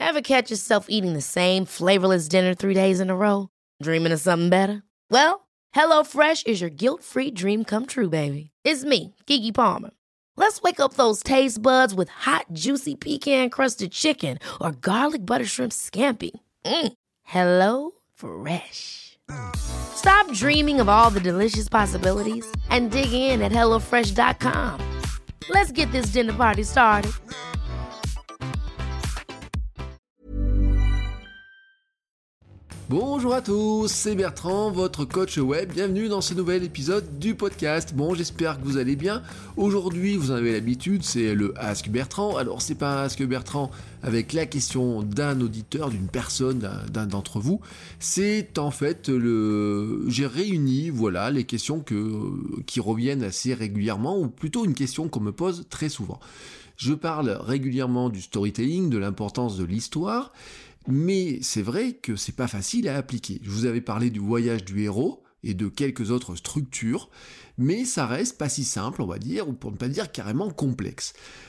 Ever catch yourself eating the same flavorless dinner 3 days in a row? Dreaming of something better? Well, HelloFresh is your guilt-free dream come true, baby. It's me, Keke Palmer. Let's wake up those taste buds with hot, juicy pecan-crusted chicken or garlic butter shrimp scampi. Hello Fresh. Stop dreaming of all the delicious possibilities and dig in at HelloFresh.com. Let's get this dinner party started. Bonjour à tous, c'est Bertrand, votre coach web. Bienvenue dans ce nouvel épisode du podcast. Bon, j'espère que vous allez bien. Aujourd'hui, vous en avez l'habitude, c'est le Ask Bertrand. Alors, c'est pas un Ask Bertrand avec la question d'un auditeur, d'une personne, d'un d'entre vous. C'est en fait j'ai réuni, voilà, les questions qui reviennent assez régulièrement, ou plutôt une question qu'on me pose très souvent. Je parle régulièrement du storytelling, de l'importance de l'histoire. Mais c'est vrai que c'est pas facile à appliquer. Je vous avais parlé du voyage du héros et de quelques autres structures, mais ça reste pas si simple, on va dire, ou pour ne pas dire carrément complexe.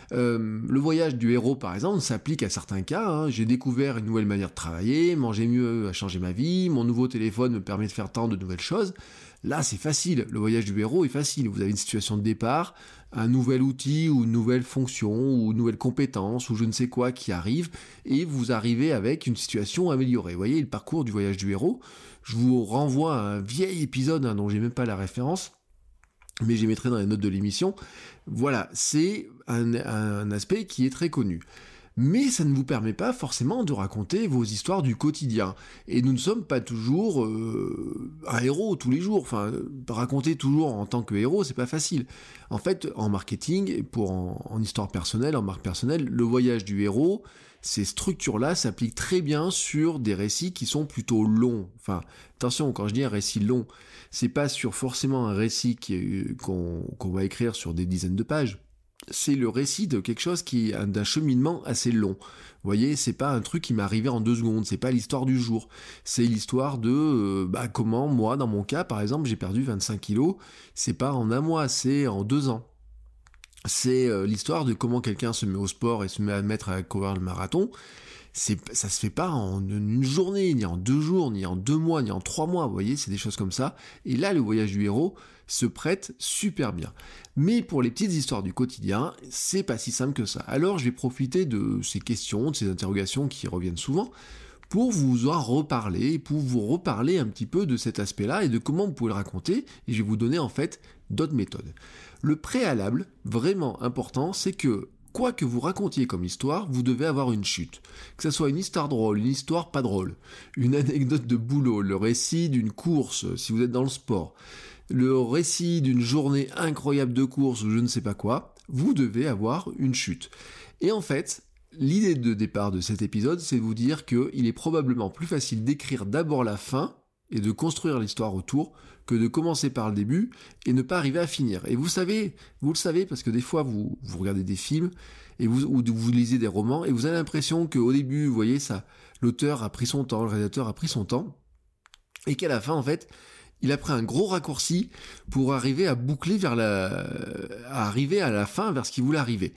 Le voyage du héros, par exemple, s'applique à certains cas. J'ai découvert une nouvelle manière de travailler, manger mieux a changé ma vie, mon nouveau téléphone me permet de faire tant de nouvelles choses. Là, c'est facile. Le voyage du héros est facile. Vous avez une situation de départ, un nouvel outil ou une nouvelle fonction ou une nouvelle compétence ou je ne sais quoi qui arrive et vous arrivez avec une situation améliorée. Vous voyez le parcours du voyage du héros. Je vous renvoie à un vieil épisode dont j'ai même pas la référence, mais j'y mettrai dans les notes de l'émission. Voilà, c'est un aspect qui est très connu. Mais ça ne vous permet pas forcément de raconter vos histoires du quotidien. Et nous ne sommes pas toujours un héros tous les jours. Enfin, raconter toujours en tant que héros, c'est pas facile. En fait, en marketing, en histoire personnelle, en marque personnelle, le voyage du héros, ces structures-là s'appliquent très bien sur des récits qui sont plutôt longs. Enfin, attention, quand je dis un récit long, c'est pas sur forcément un récit qu'on va écrire sur des dizaines de pages. C'est le récit de quelque chose d'un cheminement assez long. Vous voyez, c'est pas un truc qui m'est arrivé en 2 secondes, c'est pas l'histoire du jour. C'est l'histoire de comment moi, dans mon cas, par exemple, j'ai perdu 25 kilos. C'est pas en 1 mois, c'est en 2 ans. C'est l'histoire de comment quelqu'un se met au sport et se met à mettre à courir le marathon. Ça se fait pas en une journée, ni en 2 jours, ni en 2 mois, ni en 3 mois, vous voyez, c'est des choses comme ça. Et là, le voyage du héros se prête super bien. Mais pour les petites histoires du quotidien, c'est pas si simple que ça. Alors, je vais profiter de ces questions, de ces interrogations qui reviennent souvent, pour vous en reparler, pour vous reparler un petit peu de cet aspect-là et de comment vous pouvez le raconter, et je vais vous donner en fait d'autres méthodes. Le préalable, vraiment important, c'est que quoi que vous racontiez comme histoire, vous devez avoir une chute. Que ce soit une histoire drôle, une histoire pas drôle, une anecdote de boulot, le récit d'une course, si vous êtes dans le sport, le récit d'une journée incroyable de course ou je ne sais pas quoi, vous devez avoir une chute. Et en fait, l'idée de départ de cet épisode, c'est de vous dire qu'il est probablement plus facile d'écrire d'abord la fin et de construire l'histoire autour que de commencer par le début et ne pas arriver à finir. Et vous le savez parce que des fois vous regardez des films ou vous lisez des romans et vous avez l'impression qu'au début, vous voyez ça, l'auteur a pris son temps, le réalisateur a pris son temps et qu'à la fin en fait, il a pris un gros raccourci pour arriver à boucler arriver à la fin vers ce qu'il voulait arriver.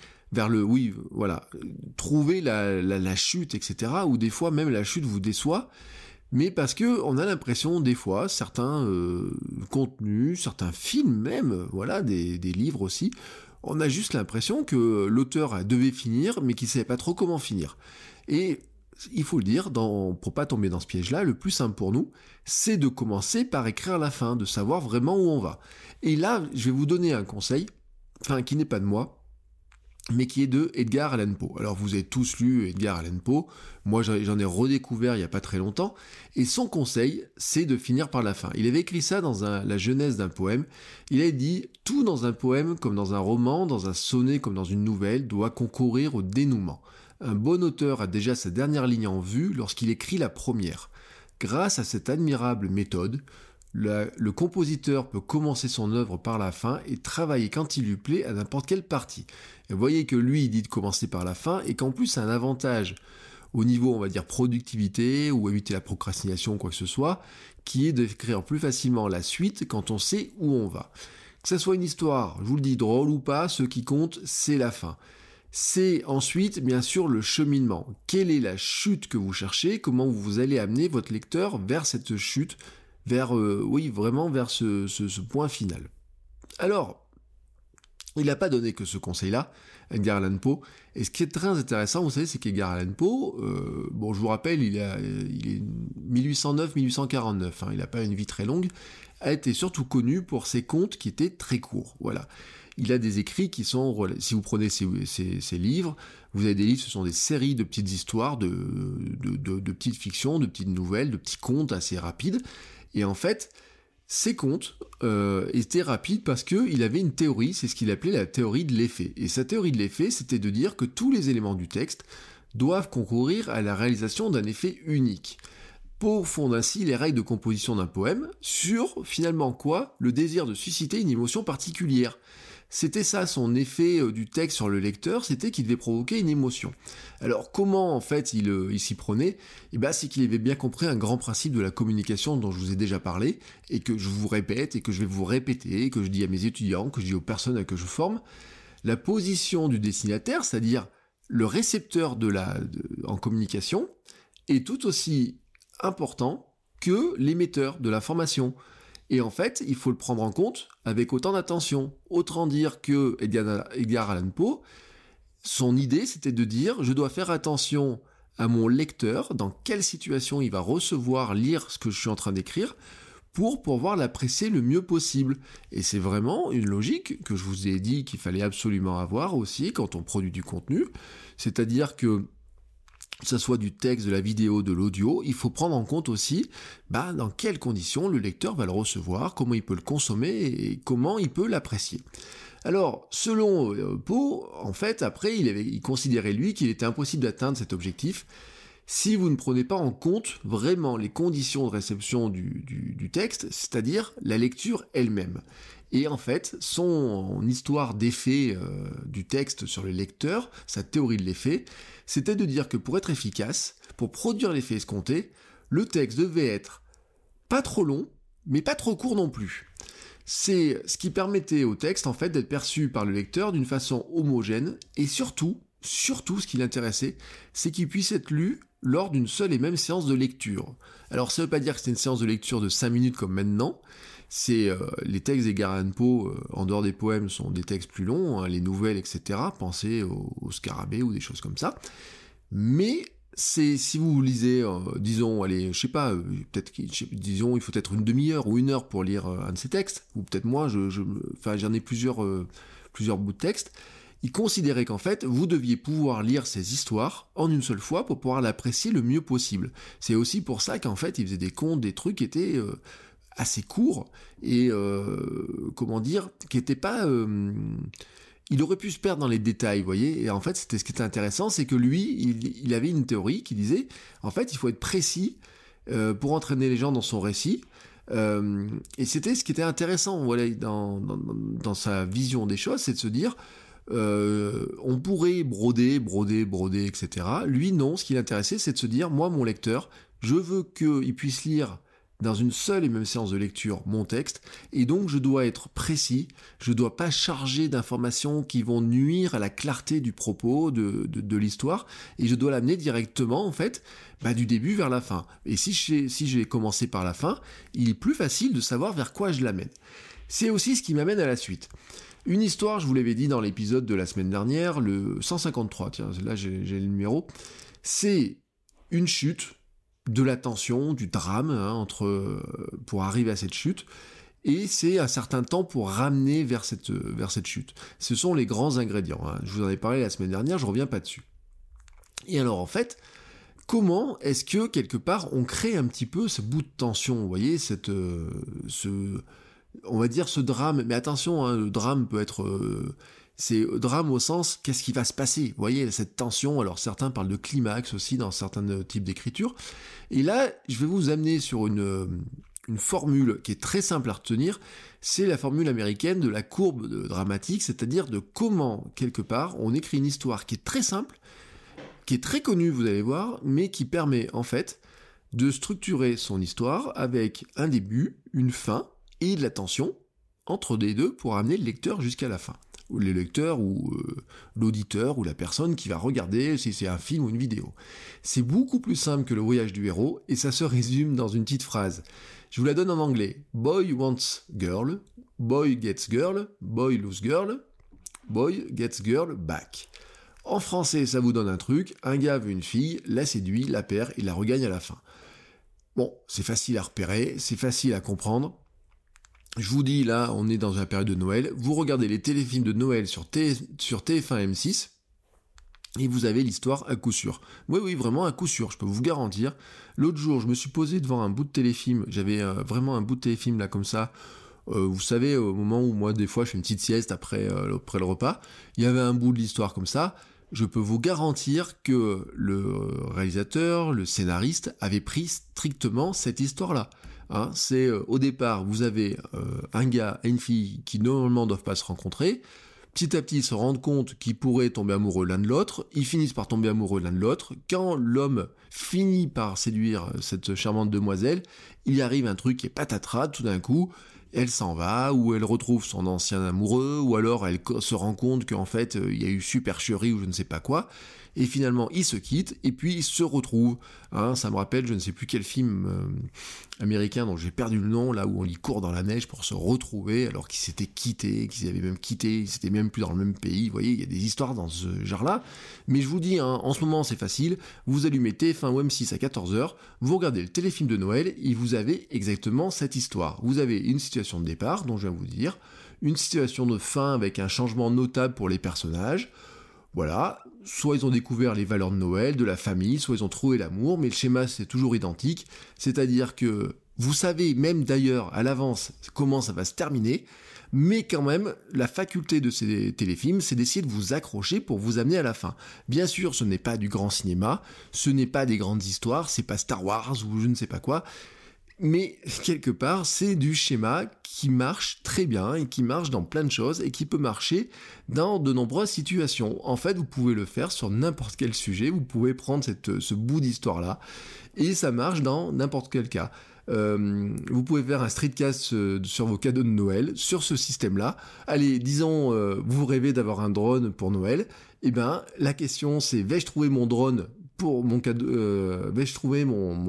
Trouver la chute, etc. Ou des fois même la chute vous déçoit, mais parce que on a l'impression des fois, certains contenus, certains films même, voilà, des livres aussi, on a juste l'impression que l'auteur devait finir, mais qu'il savait pas trop comment finir. Et il faut le dire, pour pas tomber dans ce piège-là, le plus simple pour nous, c'est de commencer par écrire la fin, de savoir vraiment où on va. Et là, je vais vous donner un conseil, qui n'est pas de moi, mais qui est de Edgar Allan Poe. Alors vous avez tous lu Edgar Allan Poe, moi j'en ai redécouvert il n'y a pas très longtemps, et son conseil, c'est de finir par la fin. Il avait écrit ça dans la genèse d'un poème, il a dit « Tout dans un poème comme dans un roman, dans un sonnet comme dans une nouvelle, doit concourir au dénouement. Un bon auteur a déjà sa dernière ligne en vue lorsqu'il écrit la première. Grâce à cette admirable méthode, le compositeur peut commencer son œuvre par la fin et travailler quand il lui plaît à n'importe quelle partie. Et vous voyez que lui, il dit de commencer par la fin et qu'en plus, c'est un avantage au niveau, on va dire, productivité ou éviter la procrastination ou quoi que ce soit, qui est d'écrire plus facilement la suite quand on sait où on va. Que ça soit une histoire, je vous le dis, drôle ou pas, ce qui compte, c'est la fin. c'est ensuite, bien sûr, le cheminement. Quelle est la chute que vous cherchez? Comment vous allez amener votre lecteur vers cette chute, vraiment vers ce point final. Alors, il n'a pas donné que ce conseil-là, Edgar Allan Poe. Et ce qui est très intéressant, vous savez, c'est qu'Edgar Allan Poe, je vous rappelle, il est 1809-1849, il n'a pas une vie très longue, a été surtout connu pour ses contes qui étaient très courts. Voilà. Il a des écrits qui sont, si vous prenez ses livres, vous avez des livres, ce sont des séries de petites histoires, de petites fictions, de petites nouvelles, de petits contes assez rapides. Et en fait, ces contes étaient rapides parce qu'il avait une théorie, c'est ce qu'il appelait la théorie de l'effet. Et sa théorie de l'effet, c'était de dire que tous les éléments du texte doivent concourir à la réalisation d'un effet unique. Poe fonde ainsi les règles de composition d'un poème sur, finalement quoi? Le désir de susciter une émotion particulière. C'était ça son effet du texte sur le lecteur, c'était qu'il devait provoquer une émotion. Alors comment en fait il s'y prenait? C'est qu'il avait bien compris un grand principe de la communication dont je vous ai déjà parlé, et que je vous répète, et que je vais vous répéter, que je dis à mes étudiants, que je dis aux personnes que je forme. La position du destinataire, c'est-à-dire le récepteur en communication, est tout aussi important que l'émetteur de l'information. Et en fait, il faut le prendre en compte avec autant d'attention. Autant dire que Edgar Allan Poe, son idée, c'était de dire « je dois faire attention à mon lecteur, dans quelle situation il va lire ce que je suis en train d'écrire, pour pouvoir l'apprécier le mieux possible. » Et c'est vraiment une logique que je vous ai dit qu'il fallait absolument avoir aussi quand on produit du contenu. C'est-à-dire que ça soit du texte, de la vidéo, de l'audio, il faut prendre en compte aussi dans quelles conditions le lecteur va le recevoir, comment il peut le consommer et comment il peut l'apprécier. Alors, selon Poe, en fait, après, il considérait lui qu'il était impossible d'atteindre cet objectif si vous ne prenez pas en compte vraiment les conditions de réception du texte, c'est-à-dire la lecture elle-même. Et en fait, son histoire d'effet du texte sur le lecteur, sa théorie de l'effet, c'était de dire que pour être efficace, pour produire l'effet escompté, le texte devait être pas trop long, mais pas trop court non plus. C'est ce qui permettait au texte en fait d'être perçu par le lecteur d'une façon homogène, et surtout ce qui l'intéressait, c'est qu'il puisse être lu lors d'une seule et même séance de lecture. Alors ça veut pas dire que c'est une séance de lecture de 5 minutes comme maintenant, c'est les textes d'Edgar Allan Poe, en dehors des poèmes, sont des textes plus longs, les nouvelles, etc. Pensez au Scarabée ou des choses comme ça. Mais si vous lisez, disons, il faut être une demi-heure ou une heure pour lire un de ces textes, ou peut-être moi, j'en ai plusieurs bouts de texte. Il considérait qu'en fait, vous deviez pouvoir lire ces histoires en une seule fois pour pouvoir l'apprécier le mieux possible. C'est aussi pour ça qu'en fait, il faisait des contes, des trucs qui étaient assez courts et qui étaient pas... il aurait pu se perdre dans les détails, vous voyez, et en fait, ce qui était intéressant, c'est que lui, il avait une théorie qui disait, en fait, il faut être précis pour entraîner les gens dans son récit. Et c'était ce qui était intéressant, voilà, dans sa vision des choses, c'est de se dire... on pourrait broder, etc. Lui, non, ce qui l'intéressait, c'est de se dire, moi, mon lecteur, je veux qu'il puisse lire dans une seule et même séance de lecture mon texte, et donc je dois être précis, je dois pas charger d'informations qui vont nuire à la clarté du propos, de l'histoire, et je dois l'amener directement, en fait, du début vers la fin. Et si j'ai commencé par la fin, il est plus facile de savoir vers quoi je l'amène. C'est aussi ce qui m'amène à la suite. Une histoire, je vous l'avais dit dans l'épisode de la semaine dernière, le 153, tiens, là j'ai le numéro, c'est une chute, de la tension, du drame, pour arriver à cette chute, et c'est un certain temps pour ramener vers cette chute. Ce sont les grands ingrédients, je vous en ai parlé la semaine dernière, je reviens pas dessus. Et alors en fait, comment est-ce que quelque part on crée un petit peu ce bout de tension, vous voyez, on va dire ce drame, mais attention, le drame peut être... c'est drame au sens, qu'est-ce qui va se passer? Vous voyez, cette tension, alors certains parlent de climax aussi dans certains types d'écriture. Et là, je vais vous amener sur une formule qui est très simple à retenir, c'est la formule américaine de la courbe dramatique, c'est-à-dire de comment, quelque part, on écrit une histoire qui est très simple, qui est très connue, vous allez voir, mais qui permet, en fait, de structurer son histoire avec un début, une fin, et de la tension entre les deux pour amener le lecteur jusqu'à la fin. le lecteur ou l'auditeur ou la personne qui va regarder si c'est un film ou une vidéo. C'est beaucoup plus simple que le voyage du héros et ça se résume dans une petite phrase. Je vous la donne en anglais. Boy wants girl, boy gets girl, boy lose girl, boy gets girl back. En français, ça vous donne un truc, un gars veut une fille, la séduit, la perd et la regagne à la fin. Bon, c'est facile à repérer, c'est facile à comprendre. Je vous dis, là, on est dans la période de Noël, vous regardez les téléfilms de Noël sur TF1 M6, et vous avez l'histoire à coup sûr. Oui, vraiment à coup sûr, je peux vous garantir. L'autre jour, je me suis posé devant un bout de téléfilm, j'avais vraiment un bout de téléfilm là comme ça, vous savez, au moment où moi, des fois, je fais une petite sieste après le repas, il y avait un bout de l'histoire comme ça, je peux vous garantir que le réalisateur, le scénariste, avait pris strictement cette histoire-là. Hein, c'est au départ, vous avez un gars et une fille qui normalement ne doivent pas se rencontrer, petit à petit ils se rendent compte qu'ils pourraient tomber amoureux l'un de l'autre, ils finissent par tomber amoureux l'un de l'autre, quand l'homme finit par séduire cette charmante demoiselle, il y arrive un truc qui est patatras, tout d'un coup, elle s'en va, ou elle retrouve son ancien amoureux, ou alors elle se rend compte qu'en fait il y a eu supercherie ou je ne sais pas quoi, et finalement ils se quittent, et puis ils se retrouvent. Hein, ça me rappelle, je ne sais plus quel film américain dont j'ai perdu le nom, là où on y court dans la neige pour se retrouver, alors qu'ils s'étaient quittés, ils s'étaient même plus dans le même pays, vous voyez, il y a des histoires dans ce genre-là, mais je vous dis, hein, en ce moment c'est facile, vous allumez TF1 ou M6 à 14h, vous regardez le téléfilm de Noël, et vous avez exactement cette histoire. Vous avez une situation de départ, dont je viens de vous dire, une situation de fin avec un changement notable pour les personnages, voilà, soit ils ont découvert les valeurs de Noël, de la famille, soit ils ont trouvé l'amour, mais le schéma c'est toujours identique, c'est-à-dire que vous savez même d'ailleurs à l'avance comment ça va se terminer, mais quand même, la faculté de ces téléfilms, c'est d'essayer de vous accrocher pour vous amener à la fin. Bien sûr, ce n'est pas du grand cinéma, ce n'est pas des grandes histoires, c'est pas Star Wars ou je ne sais pas quoi, mais quelque part, c'est du schéma qui marche très bien et qui marche dans plein de choses et qui peut marcher dans de nombreuses situations. En fait, vous pouvez le faire sur n'importe quel sujet, vous pouvez prendre ce bout d'histoire-là et ça marche dans n'importe quel cas. Vous pouvez faire un streetcast sur vos cadeaux de Noël, sur ce système-là. Allez, disons, vous rêvez d'avoir un drone pour Noël. Eh ben, la question c'est, vais-je trouver mon drone pour mon cadeau, vais-je trouver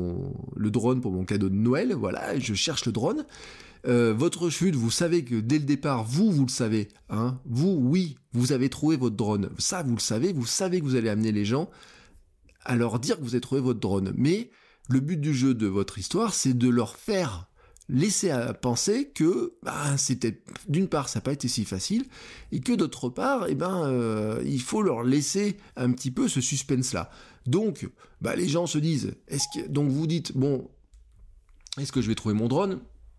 le drone pour mon cadeau de Noël? Voilà, je cherche le drone. Votre chute, vous savez que dès le départ, vous le savez, hein. Oui, vous avez trouvé votre drone. Ça, vous le savez, vous savez que vous allez amener les gens à leur dire que vous avez trouvé votre drone. Mais le but du jeu de votre histoire, c'est de leur faire laisser à penser que c'était, d'une part, ça n'a pas été si facile, et que d'autre part, il faut leur laisser un petit peu ce suspense-là. Donc, les gens se disent, donc vous dites, bon, est-ce que je vais trouver mon drone ?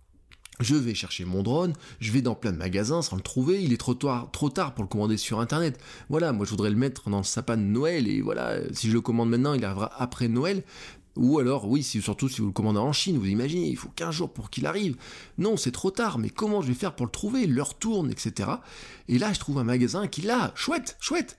Je vais chercher mon drone, je vais dans plein de magasins sans le trouver, il est trop tard pour le commander sur internet. Voilà, moi je voudrais le mettre dans le sapin de Noël, et voilà, si je le commande maintenant, il arrivera après Noël. Ou alors, oui, surtout si vous le commandez en Chine, vous imaginez, il faut 15 jours pour qu'il arrive. Non, c'est trop tard, mais comment je vais faire pour le trouver ? L'heure tourne, etc. Et là, je trouve un magasin qui, là, chouette.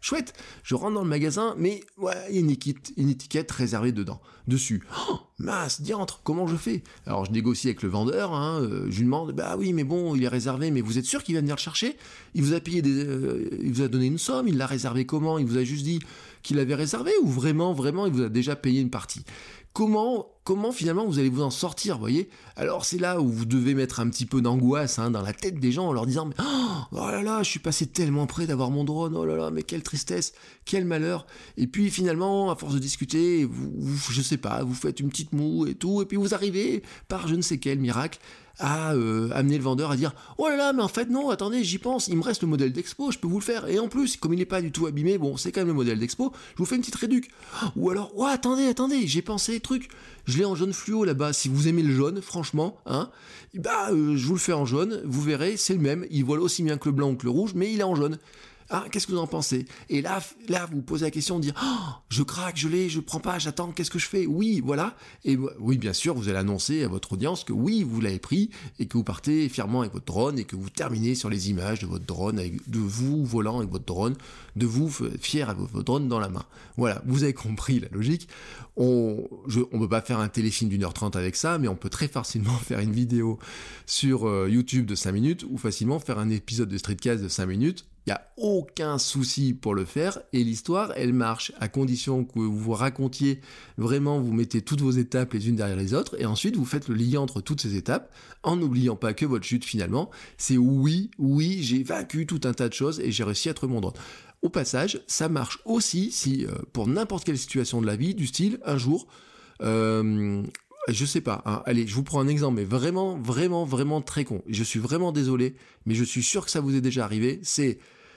Je rentre dans le magasin, mais ouais, il y a une étiquette réservée dessus. Oh, mince, diantre, comment je fais ? Alors, je négocie avec le vendeur, je lui demande, oui, mais bon, il est réservé, mais vous êtes sûr qu'il va venir le chercher ? Il vous a payé il vous a donné une somme, il l'a réservé comment ? Il vous a juste dit qu'il avait réservé, ou vraiment, il vous a déjà payé une partie ? Comment finalement vous allez vous en sortir, voyez ? Alors c'est là où vous devez mettre un petit peu d'angoisse dans la tête des gens en leur disant mais oh là là, je suis passé tellement près d'avoir mon drone, oh là là, mais quelle tristesse, quel malheur. Et puis finalement, à force de discuter, vous je sais pas, vous faites une petite moue et tout, et puis vous arrivez par je ne sais quel miracle à amener le vendeur à dire oh là là, mais en fait non, attendez, j'y pense, il me reste le modèle d'expo, je peux vous le faire, et en plus comme il n'est pas du tout abîmé, bon c'est quand même le modèle d'expo, je vous fais une petite réduc. Ou alors oh attendez, j'ai pensé truc, je l'ai en jaune fluo là-bas, si vous aimez le jaune, franchement, je vous le fais en jaune, vous verrez, c'est le même, il vole aussi bien que le blanc ou que le rouge, mais il est en jaune. Qu'est-ce que vous en pensez ? Et là, vous posez la question de dire je craque, je prends pas, j'attends, qu'est-ce que je fais ? Oui, voilà. Et oui, bien sûr, vous allez annoncer à votre audience que oui, vous l'avez pris et que vous partez fièrement avec votre drone et que vous terminez sur les images de votre drone, de vous volant avec votre drone, de vous fier avec votre drone dans la main. Voilà, vous avez compris la logique. On peut pas faire un téléfilm d'1h30 avec ça, mais on peut très facilement faire une vidéo sur YouTube de 5 minutes ou facilement faire un épisode de Streetcast de 5 minutes Il n'y a aucun souci pour le faire et l'histoire, elle marche à condition que vous racontiez vraiment, vous mettez toutes vos étapes les unes derrière les autres et ensuite vous faites le lien entre toutes ces étapes en n'oubliant pas que votre chute finalement, c'est oui, j'ai vaincu tout un tas de choses et j'ai réussi à être mon droit. Au passage, ça marche aussi si pour n'importe quelle situation de la vie, du style un jour, je sais pas, hein, allez, je vous prends un exemple, mais vraiment très con. Je suis vraiment désolé, mais je suis sûr que ça vous est déjà arrivé. C'est,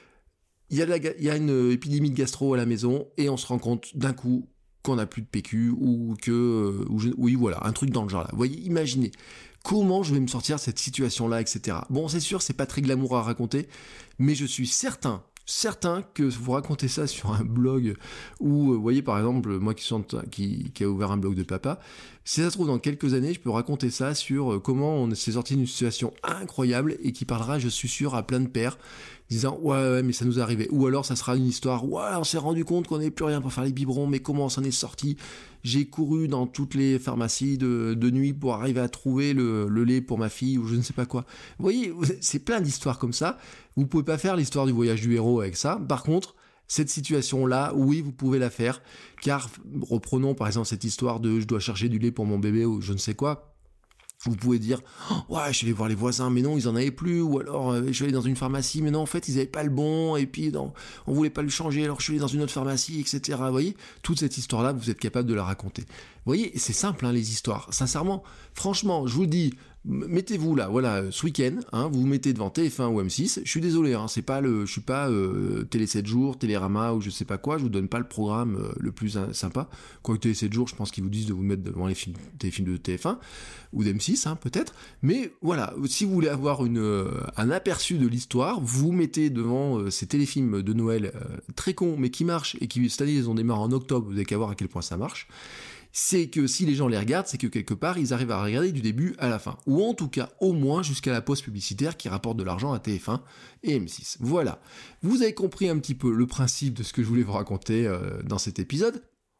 il y a une épidémie de gastro à la maison et on se rend compte d'un coup qu'on n'a plus de PQ ou que, oui voilà, un truc dans le genre là. Vous voyez, imaginez. Comment je vais me sortir de cette situation-là, etc. Bon, c'est sûr, c'est pas très glamour à raconter, mais je suis certain que vous racontez ça sur un blog ou, vous voyez, par exemple, moi qui a ouvert un blog de papa, si ça se trouve dans quelques années, je peux raconter ça sur comment on s'est sorti d'une situation incroyable et qui parlera, je suis sûr, à plein de pères, disant ouais, mais ça nous est arrivé. Ou alors ça sera une histoire, ouais, on s'est rendu compte qu'on n'avait plus rien pour faire les biberons, mais comment on s'en est sorti? J'ai couru dans toutes les pharmacies de nuit pour arriver à trouver le lait pour ma fille ou je ne sais pas quoi. Vous voyez, c'est plein d'histoires comme ça. Vous pouvez pas faire l'histoire du voyage du héros avec ça. Par contre, cette situation-là, oui, vous pouvez la faire. Car, reprenons par exemple cette histoire de je dois chercher du lait pour mon bébé ou je ne sais quoi. Vous pouvez dire ouais, je suis allé voir les voisins, mais non, ils en avaient plus. Ou alors, je suis allé dans une pharmacie, mais non, en fait, ils n'avaient pas le bon. Et puis, non, on voulait pas le changer, alors je suis allé dans une autre pharmacie, etc. Vous voyez, toute cette histoire-là, vous êtes capable de la raconter. Vous voyez, c'est simple, hein, les histoires. Sincèrement, franchement, je vous le dis, mettez-vous là, voilà, ce week-end, hein, vous vous mettez devant TF1 ou M6. Je suis désolé, hein, je suis pas Télé 7 jours, Télérama ou je sais pas quoi. Je vous donne pas le programme le plus sympa. Quoique Télé 7 jours, je pense qu'ils vous disent de vous mettre devant les films de TF1 ou d'M6, hein, peut-être. Mais voilà, si vous voulez avoir un aperçu de l'histoire, vous mettez devant ces téléfilms de Noël très cons, mais qui marchent et qui cette année ils ont démarré en octobre. Vous avez qu'à voir à quel point ça marche. C'est que si les gens les regardent, c'est que quelque part, ils arrivent à regarder du début à la fin. Ou en tout cas, au moins jusqu'à la pause publicitaire qui rapporte de l'argent à TF1 et M6. Voilà. Vous avez compris un petit peu le principe de ce que je voulais vous raconter dans cet épisode.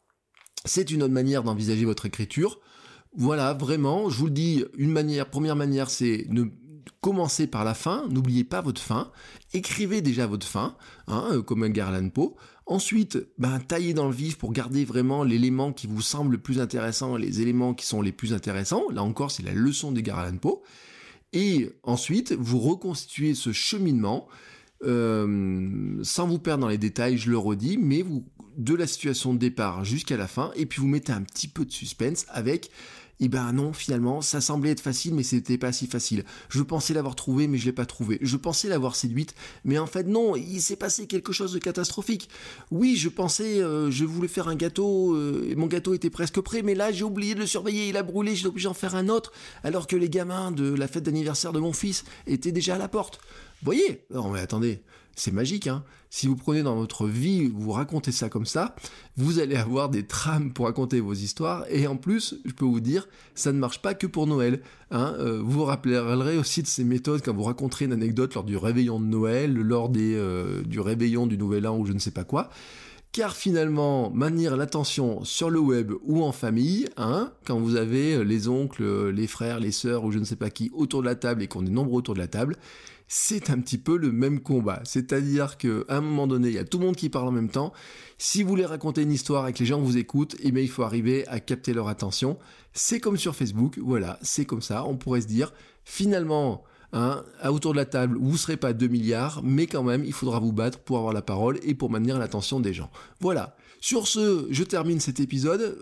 C'est une autre manière d'envisager votre écriture. Voilà, vraiment, je vous le dis, première manière, c'est commencer par la fin, n'oubliez pas votre fin, écrivez déjà votre fin, hein, comme Edgar Allan Poe. Ensuite, taillez dans le vif pour garder vraiment l'élément qui vous semble le plus intéressant, les éléments qui sont les plus intéressants. Là encore, c'est la leçon d'Edgar Allan Poe. Et ensuite, vous reconstituez ce cheminement sans vous perdre dans les détails, je le redis, mais de la situation de départ jusqu'à la fin, et puis vous mettez un petit peu de suspense avec... non, finalement, ça semblait être facile, mais c'était pas si facile. Je pensais l'avoir trouvé, mais je l'ai pas trouvé. Je pensais l'avoir séduite, mais en fait, non, il s'est passé quelque chose de catastrophique. Oui, je pensais, je voulais faire un gâteau, et mon gâteau était presque prêt, mais là, j'ai oublié de le surveiller, il a brûlé, j'ai obligé d'en faire un autre, alors que les gamins de la fête d'anniversaire de mon fils étaient déjà à la porte. Vous voyez? Non, mais attendez, c'est magique, hein. Si vous prenez dans votre vie, vous racontez ça comme ça, vous allez avoir des trames pour raconter vos histoires, et en plus, je peux vous dire, ça ne marche pas que pour Noël, hein. Vous vous rappellerez aussi de ces méthodes quand vous raconterez une anecdote lors du réveillon de Noël, lors du réveillon du Nouvel An ou je ne sais pas quoi, car finalement, maintenir l'attention sur le web ou en famille, hein, quand vous avez les oncles, les frères, les sœurs ou je ne sais pas qui autour de la table et qu'on est nombreux autour de la table, c'est un petit peu le même combat. C'est-à-dire qu'à un moment donné, il y a tout le monde qui parle en même temps. Si vous voulez raconter une histoire et que les gens vous écoutent, il faut arriver à capter leur attention. C'est comme sur Facebook, voilà, c'est comme ça. On pourrait se dire, finalement, autour de la table, vous ne serez pas 2 milliards, mais quand même, il faudra vous battre pour avoir la parole et pour maintenir l'attention des gens. Voilà. Sur ce, je termine cet épisode.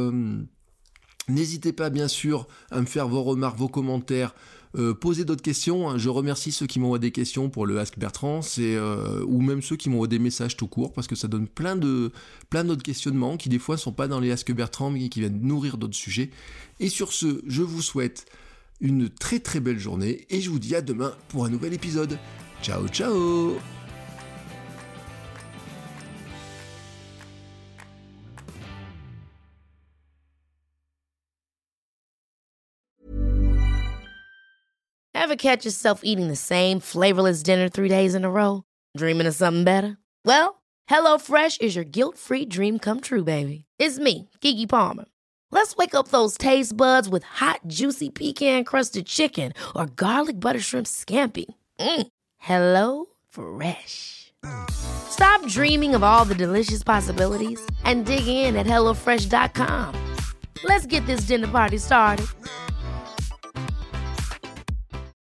N'hésitez pas, bien sûr, à me faire vos remarques, vos commentaires, poser d'autres questions. Je remercie ceux qui m'envoient des questions pour le Ask Bertrand, ou même ceux qui m'envoient des messages tout court, parce que ça donne plein d'autres questionnements qui des fois ne sont pas dans les Ask Bertrand, mais qui viennent nourrir d'autres sujets. Et sur ce, je vous souhaite une très très belle journée, et je vous dis à demain pour un nouvel épisode. Ciao ciao. Ever catch yourself eating the same flavorless dinner 3 days in a row? Dreaming of something better? Well, HelloFresh is your guilt-free dream come true, baby. It's me, Keke Palmer. Let's wake up those taste buds with hot, juicy pecan-crusted chicken or garlic butter shrimp scampi. Hello Fresh. Stop dreaming of all the delicious possibilities and dig in at HelloFresh.com. Let's get this dinner party started.